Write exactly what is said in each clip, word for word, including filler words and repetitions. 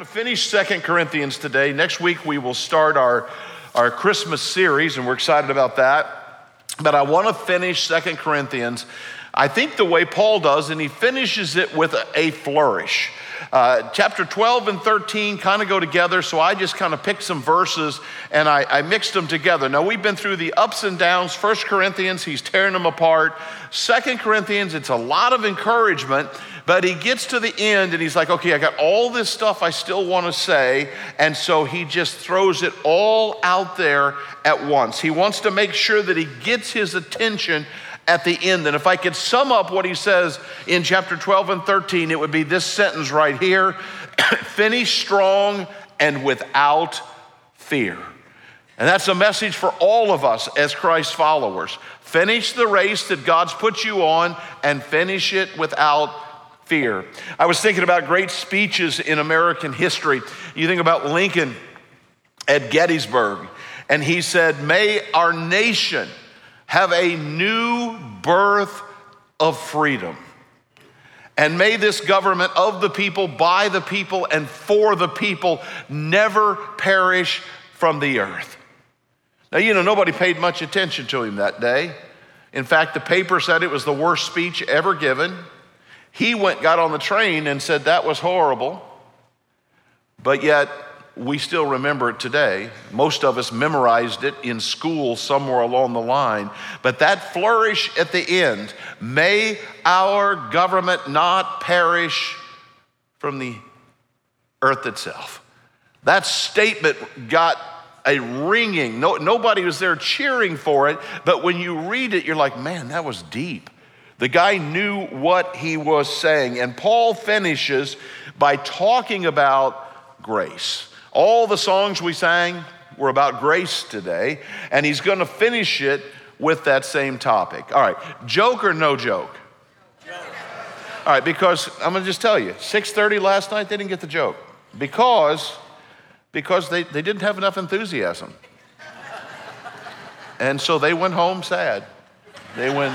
going to finish Second Corinthians today. Next week we will start our, our Christmas series, and we're excited about that. But I want to finish Second Corinthians, I think the way Paul does, and he finishes it with a, a flourish. Uh, chapter twelve and thirteen kind of go together, so I just kind of picked some verses and I, I mixed them together. Now, we've been through the ups and downs. First Corinthians, he's tearing them apart. Second Corinthians, it's a lot of encouragement, but he gets to the end and he's like, okay, I got all this stuff I still want to say, and so he just throws it all out there at once. He wants to make sure that he gets his attention at the end. And if I could sum up what he says in chapter twelve and thirteen, it would be this sentence right here: finish strong and without fear. And that's a message for all of us as Christ followers. Finish the race that God's put you on and finish it without fear. I was thinking about great speeches in American history. You think about Lincoln at Gettysburg, and he said, "May our nation have a new birth of freedom. And may this government of the people, by the people, and for the people never perish from the earth." Now, you know, nobody paid much attention to him that day. In fact, the paper said it was the worst speech ever given. He went, got on the train and said that was horrible. But yet, we still remember it today. Most of us memorized it in school somewhere along the line. But that flourish at the end, may our government not perish from the earth itself. That statement got a ringing. No, nobody was there cheering for it, but when you read it, you're like, man, that was deep. The guy knew what he was saying. And Paul finishes by talking about grace. All the songs we sang were about grace today, and he's going to finish it with that same topic. All right, joke or no joke? Joke. All right, because I'm going to just tell you, six thirty last night, they didn't get the joke because, because they, they didn't have enough enthusiasm. And so they went home sad. They went.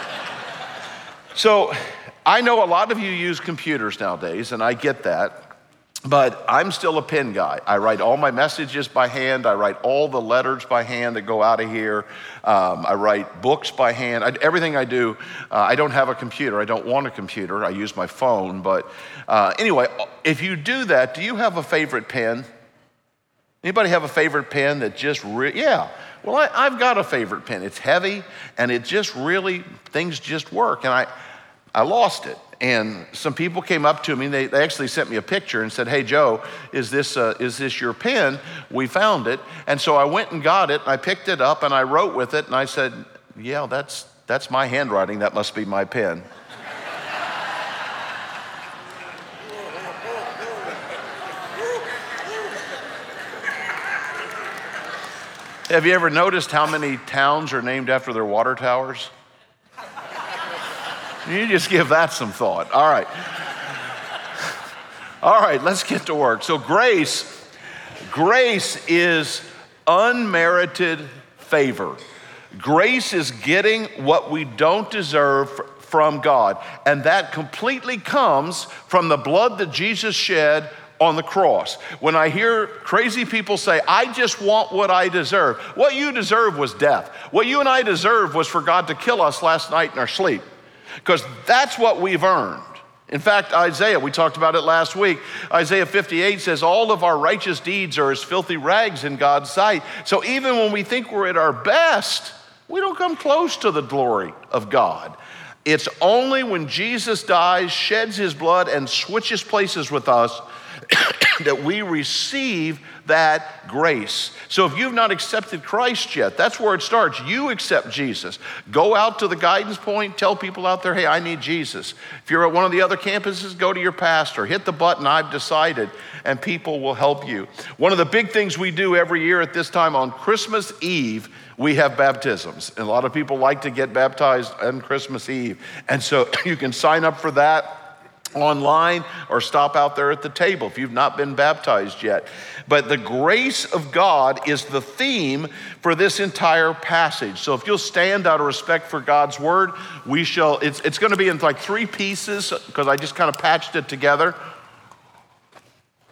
So I know a lot of you use computers nowadays, and I get that. But I'm still a pen guy. I write all my messages by hand. I write all the letters by hand that go out of here. Um, I write books by hand. I, everything I do, uh, I don't have a computer. I don't want a computer. I use my phone. But uh, anyway, if you do that, do you have a favorite pen? Anybody have a favorite pen that just really, yeah. Well, I, I've got a favorite pen. It's heavy, and it just really, things just work. And I, I lost it. And some people came up to me, they, they actually sent me a picture and said, "Hey, Joe, is this uh, is this your pen? We found it." And so I went and got it, and I picked it up, and I wrote with it, and I said, "Yeah, that's that's my handwriting. That must be my pen." Have you ever noticed how many towns are named after their water towers? You just give that some thought. All right. All right, let's get to work. So grace, grace is unmerited favor. Grace is getting what we don't deserve from God. And that completely comes from the blood that Jesus shed on the cross. When I hear crazy people say, "I just want what I deserve," what you deserve was death. What you and I deserve was for God to kill us last night in our sleep. Because that's what we've earned. In fact, Isaiah, we talked about it last week. Isaiah fifty-eight says, all of our righteous deeds are as filthy rags in God's sight. So even when we think we're at our best, we don't come close to the glory of God. It's only when Jesus dies, sheds his blood, and switches places with us that we receive that grace. So if you've not accepted Christ yet, that's where it starts. You accept Jesus. Go out to the guidance point, tell people out there, "Hey, I need Jesus." If you're at one of the other campuses, go to your pastor, hit the button, "I've decided," and people will help you. One of the big things we do every year at this time on Christmas Eve, we have baptisms. And a lot of people like to get baptized on Christmas Eve. And so you can sign up for that online or stop out there at the table if you've not been baptized yet. But the grace of God is the theme for this entire passage. So if you'll stand out of respect for God's word, we shall, it's, it's going to be in like three pieces because I just kind of patched it together.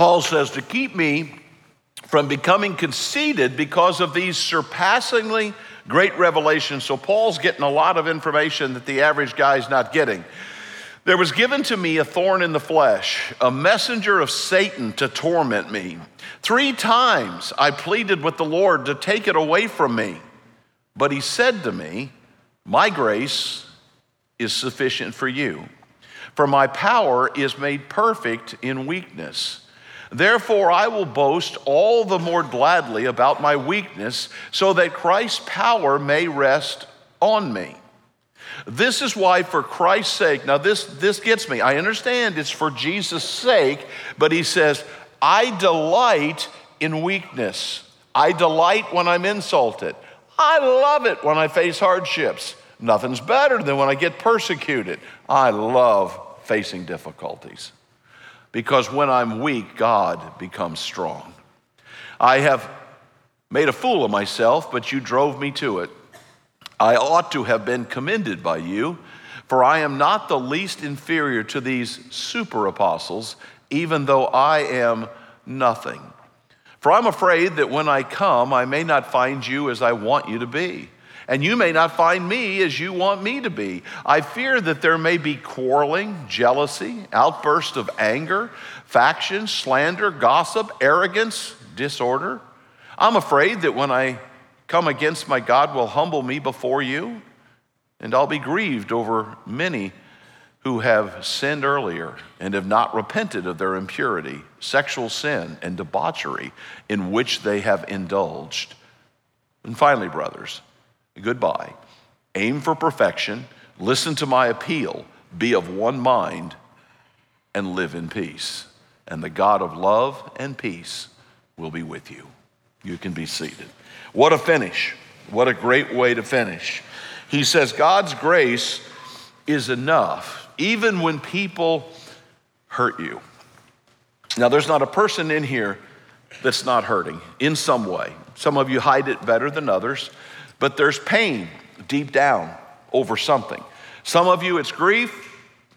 Paul says, to keep me from becoming conceited because of these surpassingly great revelations. So Paul's getting a lot of information that the average guy's not getting. There was given to me a thorn in the flesh, a messenger of Satan to torment me. Three times I pleaded with the Lord to take it away from me. But he said to me, my grace is sufficient for you, for my power is made perfect in weakness. Therefore I will boast all the more gladly about my weakness, so that Christ's power may rest on me. This is why, for Christ's sake, now this, this gets me. I understand it's for Jesus' sake, but he says, I delight in weakness. I delight when I'm insulted. I love it when I face hardships. Nothing's better than when I get persecuted. I love facing difficulties, because when I'm weak, God becomes strong. I have made a fool of myself, but you drove me to it. I ought to have been commended by you, for I am not the least inferior to these super apostles, even though I am nothing. For I'm afraid that when I come, I may not find you as I want you to be, and you may not find me as you want me to be. I fear that there may be quarreling, jealousy, outbursts of anger, factions, slander, gossip, arrogance, disorder. I'm afraid that when I come against my God will humble me before you, and I'll be grieved over many who have sinned earlier and have not repented of their impurity, sexual sin, and debauchery in which they have indulged. And finally, brothers, goodbye. Aim for perfection, listen to my appeal, be of one mind, and live in peace. And the God of love and peace will be with you. You can be seated. What a finish. What a great way to finish. He says God's grace is enough, even when people hurt you. Now, there's not a person in here that's not hurting in some way. Some of you hide it better than others, but there's pain deep down over something. Some of you, it's grief.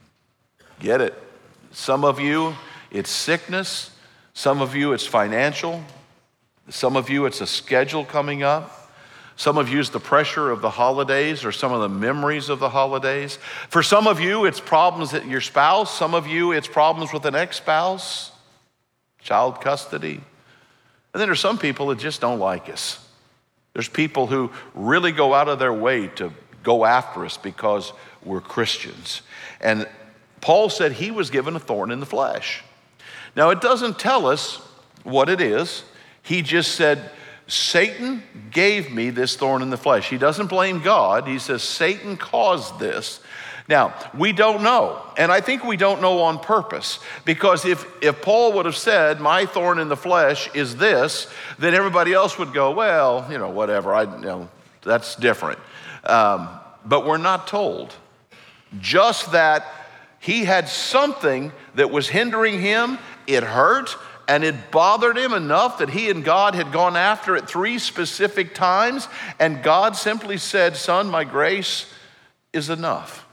Get it. Some of you, it's sickness. Some of you, it's financial. Some of you, it's a schedule coming up. Some of you, it's the pressure of the holidays or some of the memories of the holidays. For some of you, it's problems with your spouse. Some of you, it's problems with an ex-spouse, child custody. And then there's some people that just don't like us. There's people who really go out of their way to go after us because we're Christians. And Paul said he was given a thorn in the flesh. Now, it doesn't tell us what it is. He just said, Satan gave me this thorn in the flesh. He doesn't blame God. He says, Satan caused this. Now, we don't know. And I think we don't know on purpose. Because if, if Paul would have said, my thorn in the flesh is this, then everybody else would go, well, you know, whatever. I, you know, that's different. Um, but we're not told. Just that he had something that was hindering him. It hurt. And it bothered him enough that he and God had gone after it three specific times. And God simply said, son, my grace is enough.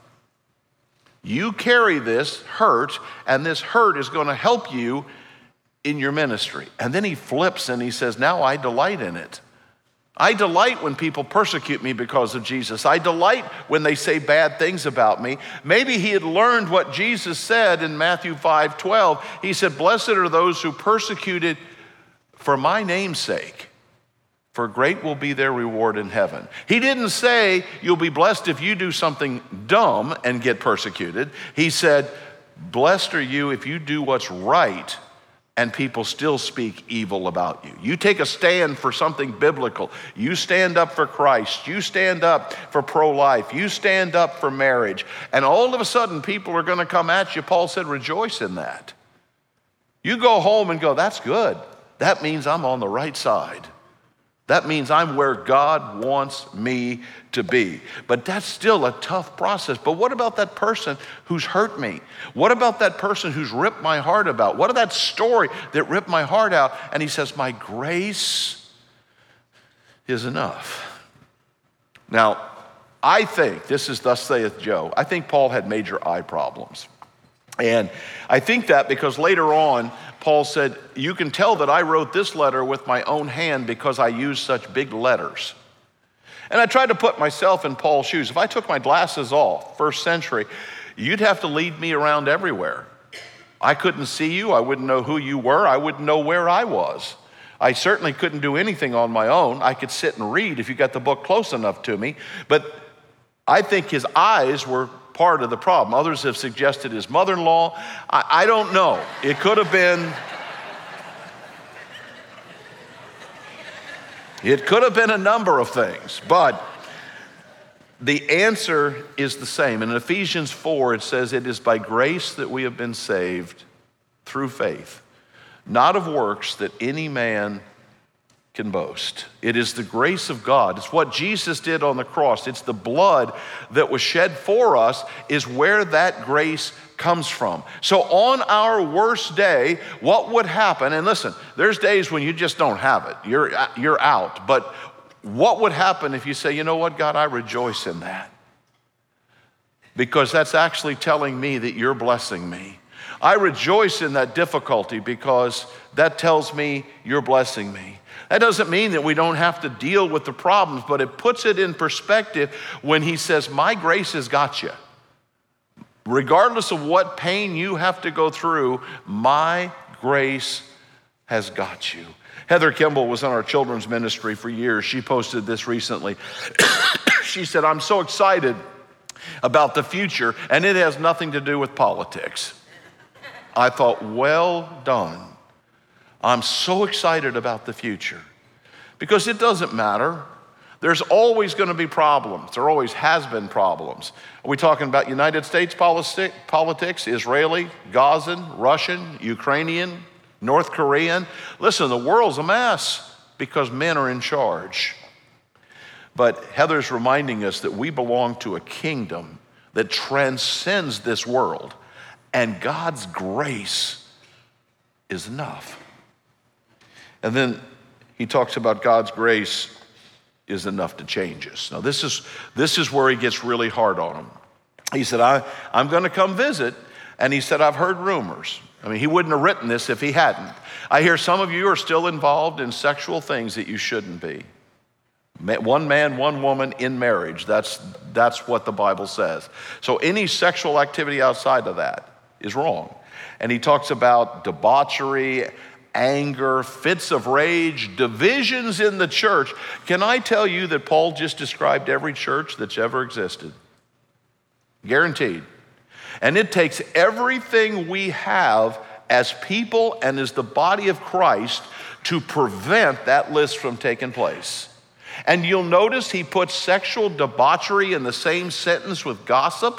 You carry this hurt, and this hurt is going to help you in your ministry. And then he flips and he says, now I delight in it. I delight when people persecute me because of Jesus. I delight when they say bad things about me. Maybe he had learned what Jesus said in Matthew five twelve. He said, blessed are those who persecuted for my name's sake, for great will be their reward in heaven. He didn't say you'll be blessed if you do something dumb and get persecuted. He said, blessed are you if you do what's right and people still speak evil about you. You take a stand for something biblical. You stand up for Christ. You stand up for pro-life. You stand up for marriage. And all of a sudden, people are going to come at you. Paul said, rejoice in that. You go home and go, that's good. That means I'm on the right side. That means I'm where God wants me to be. But that's still a tough process. But what about that person who's hurt me? What about that person who's ripped my heart out? What about that story that ripped my heart out? And he says, my grace is enough. Now, I think, this is thus saith Joe, I think Paul had major eye problems. And I think that because later on, Paul said, you can tell that I wrote this letter with my own hand because I used such big letters. And I tried to put myself in Paul's shoes. If I took my glasses off, first century, you'd have to lead me around everywhere. I couldn't see you. I wouldn't know who you were. I wouldn't know where I was. I certainly couldn't do anything on my own. I could sit and read if you got the book close enough to me. But I think his eyes were part of the problem. Others have suggested his mother-in-law. I, I don't know. It could have been... It could have been a number of things, but the answer is the same. In Ephesians four, it says, it is by grace that we have been saved through faith, not of works that any man can boast. It is the grace of God. It's what Jesus did on the cross. It's the blood that was shed for us is where that grace comes from. So on our worst day, what would happen? And listen, there's days when you just don't have it. You're, you're out. But what would happen if you say, you know what, God, I rejoice in that? Because that's actually telling me that you're blessing me. I rejoice in that difficulty because that tells me you're blessing me. That doesn't mean that we don't have to deal with the problems, but it puts it in perspective when he says, my grace has got you. Regardless of what pain you have to go through, my grace has got you. Heather Kimball was in our children's ministry for years. She posted this recently. She said, I'm so excited about the future, and it has nothing to do with politics. I thought, well done. I'm so excited about the future because it doesn't matter. There's always going to be problems. There always has been problems. Are we talking about United States politics, Israeli, Gazan, Russian, Ukrainian, North Korean? Listen, the world's a mess because men are in charge. But Heather's reminding us that we belong to a kingdom that transcends this world, and God's grace is enough. And then he talks about God's grace is enough to change us. Now this is, this is where he gets really hard on him. He said, I, I'm going to come visit. And he said, I've heard rumors. I mean, he wouldn't have written this if he hadn't. I hear some of you are still involved in sexual things that you shouldn't be. One man, one woman in marriage. That's, that's what the Bible says. So any sexual activity outside of that is wrong. And he talks about debauchery, anger, fits of rage, divisions in the church. Can I tell you that Paul just described every church that's ever existed? Guaranteed. And it takes everything we have as people and as the body of Christ to prevent that list from taking place. And you'll notice he puts sexual debauchery in the same sentence with gossip.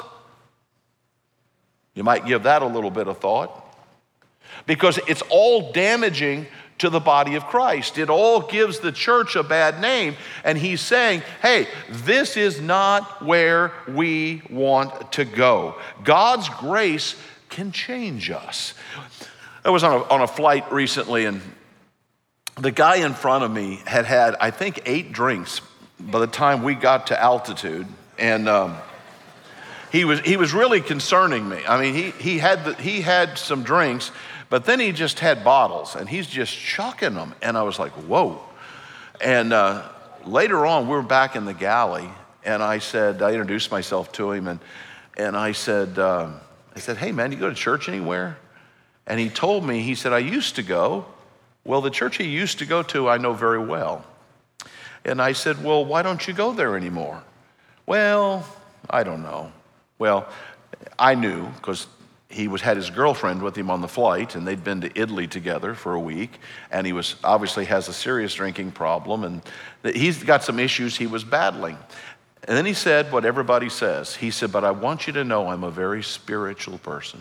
You might give that a little bit of thought. Because it's all damaging to the body of Christ. It all gives the church a bad name. And he's saying, hey, this is not where we want to go. God's grace can change us. I was on a, on a flight recently, and the guy in front of me had had, I think, eight drinks by the time we got to altitude. And um, he was he was really concerning me. I mean, he, he, had the, he had some drinks, but then he just had bottles, and he's just chucking them. And I was like, whoa. And uh, later on, we were back in the galley, and I said, I introduced myself to him, and and I said, um, I said, hey, man, you go to church anywhere? And he told me, he said, I used to go. Well, the church he used to go to, I know very well. And I said, well, why don't you go there anymore? Well, I don't know. Well, I knew because he was had his girlfriend with him on the flight, and they'd been to Italy together for a week, and he was obviously has a serious drinking problem, and he's got some issues he was battling. And then he said what everybody says. He said, but I want you to know I'm a very spiritual person.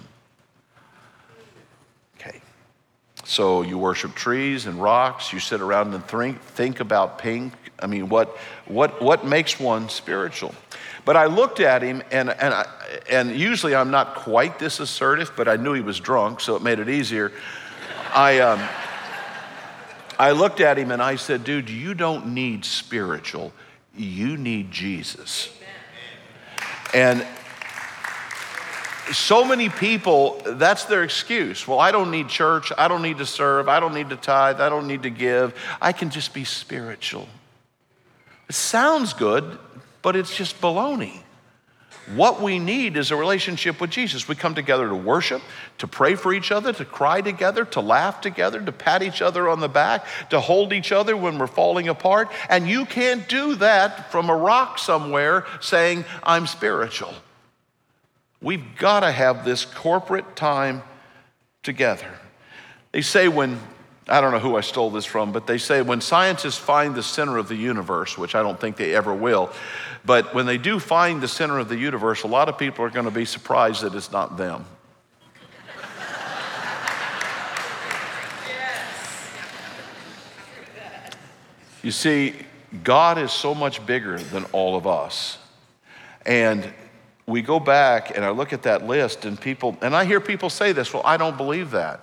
Okay. So you worship trees and rocks, you sit around and think, think about pink. I mean, what, what, what makes one spiritual? But I looked at him, and, and, I, and usually I'm not quite this assertive, but I knew he was drunk, so it made it easier. I, um, I looked at him and I said, dude, you don't need spiritual, you need Jesus. And So many people, that's their excuse. Well, I don't need church. I don't need to serve. I don't need to tithe. I don't need to give. I can just be spiritual. It sounds good, but it's just baloney. What we need is a relationship with Jesus. We come together to worship, to pray for each other, to cry together, to laugh together, to pat each other on the back, to hold each other when we're falling apart. And you can't do that from a rock somewhere saying, I'm spiritual. We've got to have this corporate time together. They say when, I don't know who I stole this from, but they say when scientists find the center of the universe, which I don't think they ever will, but when they do find the center of the universe, a lot of people are going to be surprised that it's not them. You see, God is so much bigger than all of us. And we go back and I look at that list and people, and I hear people say this, well, I don't believe that.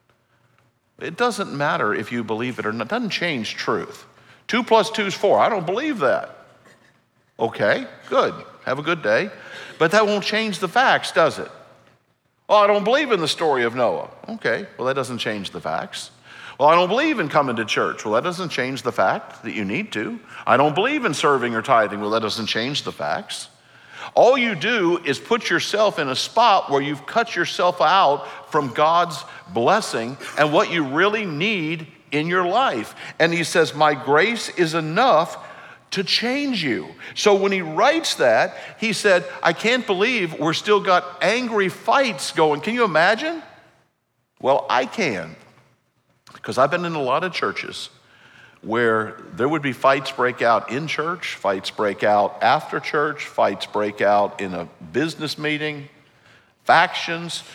It doesn't matter if you believe it or not. It doesn't change truth. Two plus two is four. I don't believe that. Okay, good. Have a good day. But that won't change the facts, does it? Oh, I don't believe in the story of Noah. Okay, well, that doesn't change the facts. Well, I don't believe in coming to church. Well, that doesn't change the fact that you need to. I don't believe in serving or tithing. Well, that doesn't change the facts. All you do is put yourself in a spot where you've cut yourself out from God's blessing and what you really need in your life. And he says, my grace is enough to change you. So when he writes that, he said, I can't believe we're still got angry fights going. Can you imagine? Well, I can, because I've been in a lot of churches where there would be fights break out in church, fights break out after church, fights break out in a business meeting, factions,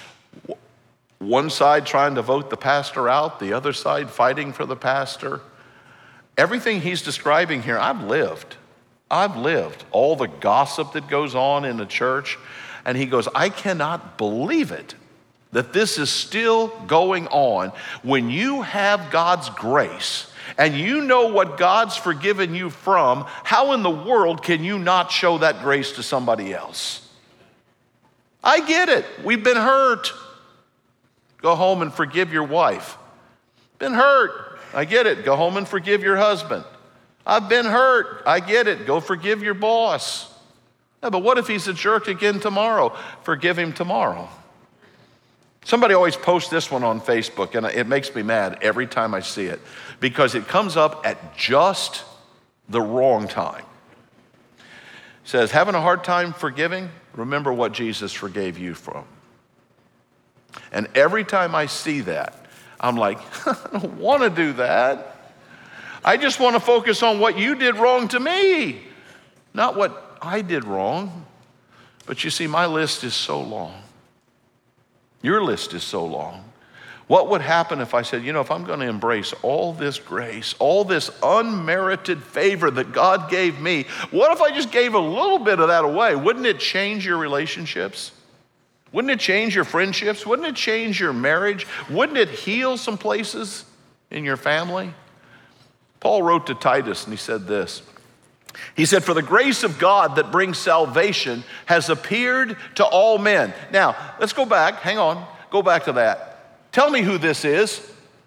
one side trying to vote the pastor out, the other side fighting for the pastor. Everything he's describing here, I've lived. I've lived. All the gossip that goes on in the church. And he goes, I cannot believe it, that this is still going on when you have God's grace and you know what God's forgiven you from. How in the world can you not show that grace to somebody else? I get it. We've been hurt. Go home and forgive your wife. Been hurt. I get it. Go home and forgive your husband. I've been hurt. I get it. Go forgive your boss. Yeah, but what if he's a jerk again tomorrow? Forgive him tomorrow. Somebody always posts this one on Facebook, and it makes me mad every time I see it because it comes up at just the wrong time. It says, having a hard time forgiving? Remember what Jesus forgave you from. And every time I see that, I'm like, I don't want to do that. I just want to focus on what you did wrong to me, not what I did wrong. But you see, my list is so long. Your list is so long. What would happen if I said, you know, if I'm going to embrace all this grace, all this unmerited favor that God gave me, what if I just gave a little bit of that away? Wouldn't it change your relationships? Wouldn't it change your friendships? Wouldn't it change your marriage? Wouldn't it heal some places in your family? Paul wrote to Titus and he said this. He said, for the grace of God that brings salvation has appeared to all men. Now, let's go back. Hang on. Go back to that. Tell me who this is.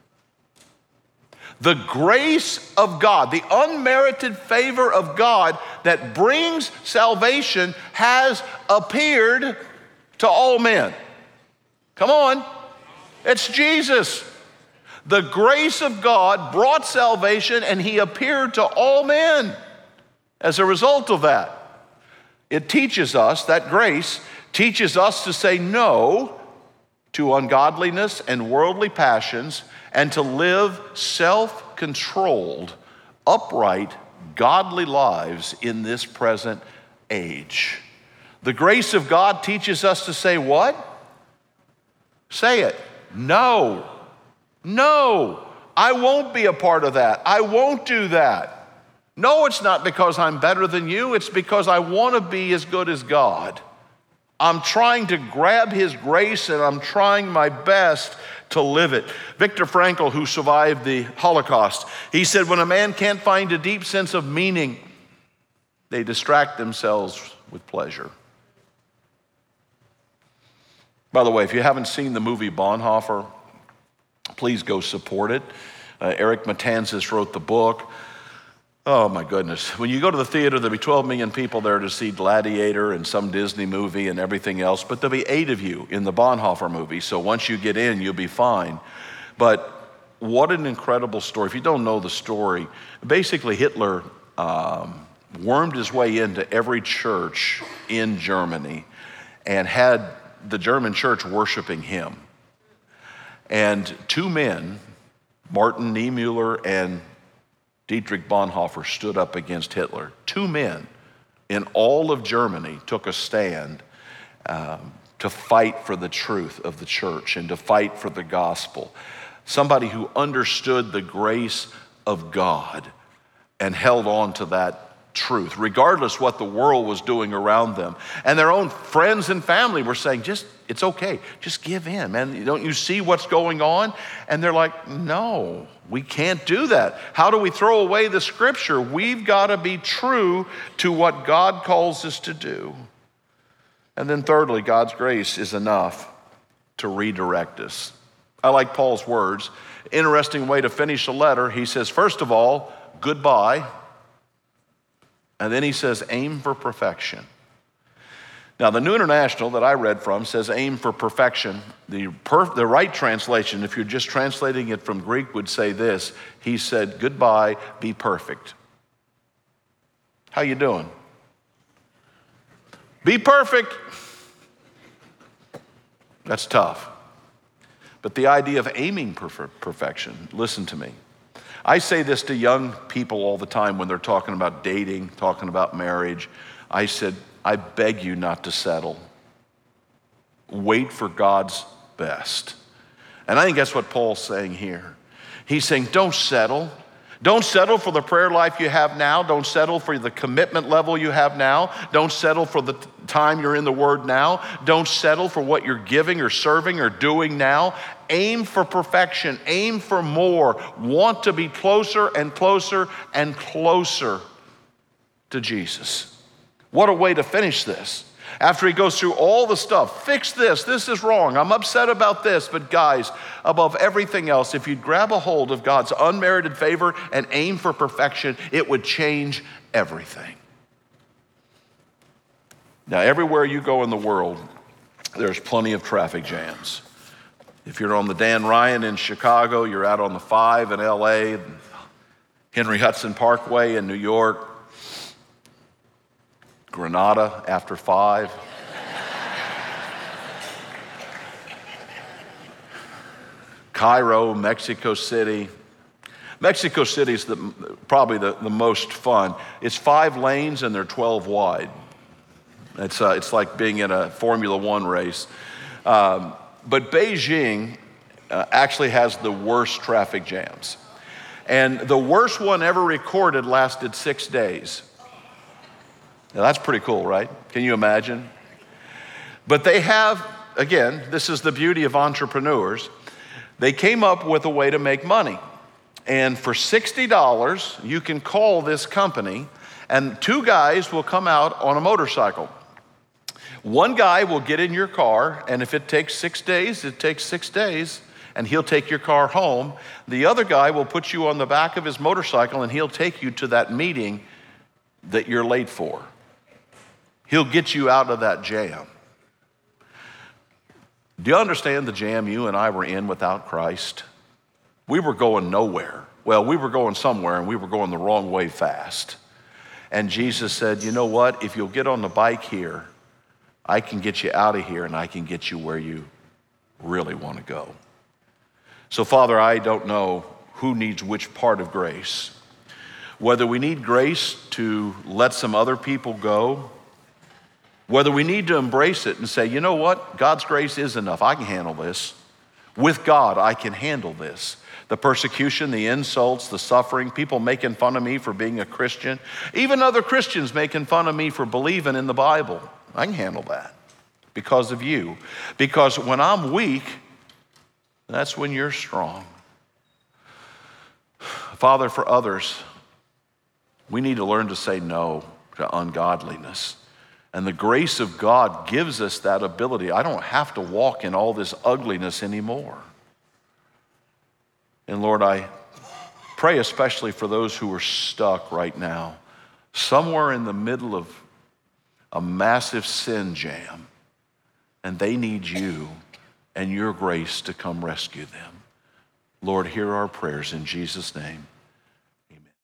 The grace of God, the unmerited favor of God that brings salvation has appeared to all men. Come on. It's Jesus. The grace of God brought salvation and he appeared to all men. As a result of that, it teaches us, that grace teaches us to say no to ungodliness and worldly passions and to live self-controlled, upright, godly lives in this present age. The grace of God teaches us to say what? Say it. No. No. I won't be a part of that. I won't do that. No, it's not because I'm better than you. It's because I want to be as good as God. I'm trying to grab his grace and I'm trying my best to live it. Viktor Frankl, who survived the Holocaust, he said, when a man can't find a deep sense of meaning, they distract themselves with pleasure. By the way, if you haven't seen the movie Bonhoeffer, please go support it. Uh, Eric Matanzas wrote the book. Oh my goodness. When you go to the theater, there'll be twelve million people there to see Gladiator and some Disney movie and everything else, but there'll be eight of you in the Bonhoeffer movie. So once you get in, you'll be fine. But what an incredible story. If you don't know the story, basically Hitler um, wormed his way into every church in Germany and had the German church worshiping him. And two men, Martin Niemöller and Dietrich Bonhoeffer, stood up against Hitler. Two men in all of Germany took a stand um, to fight for the truth of the church and to fight for the gospel. Somebody who understood the grace of God and held on to that truth, regardless what the world was doing around them. And their own friends and family were saying, just, it's okay, just give in, man. Don't you see what's going on? And they're like, no, we can't do that. How do we throw away the scripture? We've got to be true to what God calls us to do. And then thirdly, God's grace is enough to redirect us. I like Paul's words. Interesting way to finish a letter. He says, first of all, goodbye. And then he says, aim for perfection. Now, the New International that I read from says aim for perfection. The, per, the right translation, if you're just translating it from Greek, would say this. He said, goodbye, be perfect. How you doing? Be perfect. That's tough. But the idea of aiming for perfection, listen to me. I say this to young people all the time when they're talking about dating, talking about marriage. I said, I beg you not to settle. Wait for God's best. And I think that's what Paul's saying here. He's saying, don't settle. Don't settle for the prayer life you have now. Don't settle for the commitment level you have now. Don't settle for the time you're in the Word now. Don't settle for what you're giving or serving or doing now. Aim for perfection. Aim for more. Want to be closer and closer and closer to Jesus. What a way to finish this. After he goes through all the stuff, fix this, this is wrong, I'm upset about this. But guys, above everything else, if you'd grab a hold of God's unmerited favor and aim for perfection, it would change everything. Now, everywhere you go in the world, there's plenty of traffic jams. If you're on the Dan Ryan in Chicago, you're out on the five in L A, Henry Hudson Parkway in New York, Granada after five. Cairo, Mexico City. Mexico City is the, probably the, the most fun. It's five lanes and they're twelve wide. It's, uh, it's like being in a Formula One race. Um, but Beijing uh, actually has the worst traffic jams. And the worst one ever recorded lasted six days. Now that's pretty cool, right? Can you imagine? But they have, again, this is the beauty of entrepreneurs. They came up with a way to make money. And for sixty dollars, you can call this company and two guys will come out on a motorcycle. One guy will get in your car, and if it takes six days, it takes six days, and he'll take your car home. The other guy will put you on the back of his motorcycle, and he'll take you to that meeting that you're late for. He'll get you out of that jam. Do you understand the jam you and I were in without Christ? We were going nowhere. Well, we were going somewhere, and we were going the wrong way fast. And Jesus said, you know what? If you'll get on the bike here, I can get you out of here, and I can get you where you really want to go. So, Father, I don't know who needs which part of grace. Whether we need grace to let some other people go, whether we need to embrace it and say, you know what? God's grace is enough. I can handle this. With God, I can handle this. The persecution, the insults, the suffering, people making fun of me for being a Christian, even other Christians making fun of me for believing in the Bible. I can handle that because of you. Because when I'm weak, that's when you're strong. Father, for others, we need to learn to say no to ungodliness. And the grace of God gives us that ability. I don't have to walk in all this ugliness anymore. And Lord, I pray especially for those who are stuck right now, somewhere in the middle of a massive sin jam, and they need you and your grace to come rescue them. Lord, hear our prayers in Jesus' name.